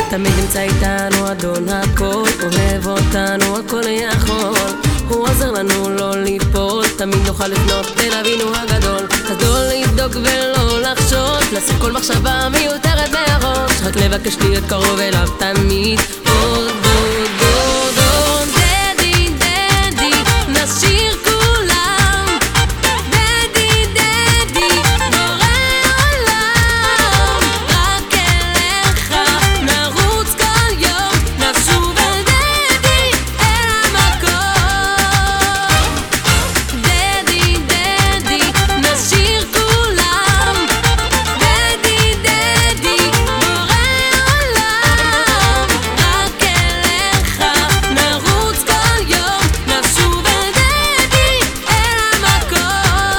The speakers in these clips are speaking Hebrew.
תמיד נמצא איתנו אדון הכל, אוהב אותנו הכל יכול. הוא עוזר לנו לא ליפול, תמיד נוכל לפנות אל אבינו הגדול. אז לא לבדוק ולא לחשוד, לשים כל מחשבה מיותרת מהראש, רק לבקש להיות קרוב אליו תמיד. עוד עוד עוד עוד דדי דדי נשאיר כולם, דדי דדי בורא עולם, רק אליך נרוץ כל יום, נשוב אל דדי אל המקום. דדי דדי נשאיר כולם, דדי דדי בורא עולם, רק אליך נרוץ כל יום, נשוב אל דדי אל המקום.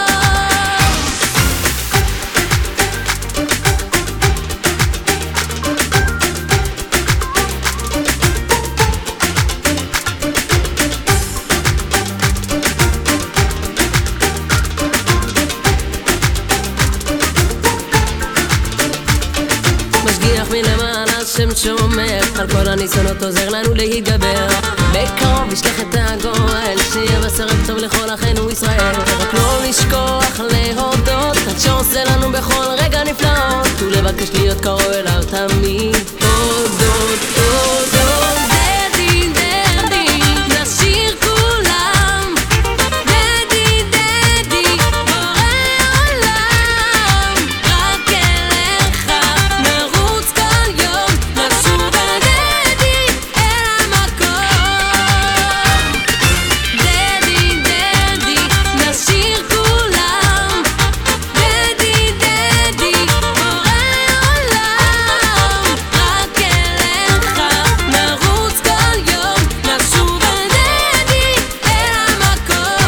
משגיח מלמעלה שם שומר, על כל הניסיונות עוזר לנו להתגבר. בקרוב ישלח את הגואל, שיהיה בסרט טוב לכל אחינו ישראל. רק לא נשכוח להודות עד שעושה לנו בכל רגע נפלאות, ולבקש להיות קרוב אליו תמיד. עוד עוד עוד עוד דדי דדי נשאיר כולם, דדי דדי בורא עולם, רק אליך נרוץ כל יום, נשוב אל דדי אל המקום. דדי דדי נשאיר כולם, דדי דדי בורא עולם, רק אליך נרוץ כל יום, נשוב אל דדי אל המקום.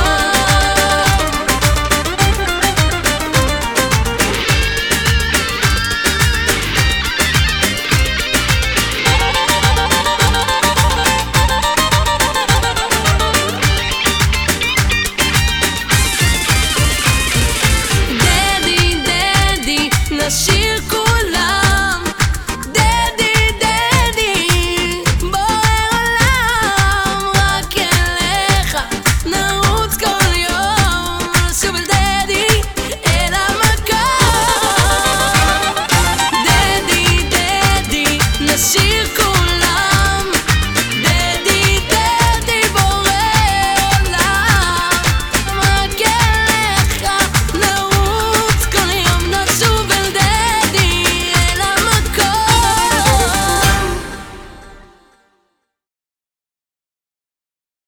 דדי דדי נשאיר כולם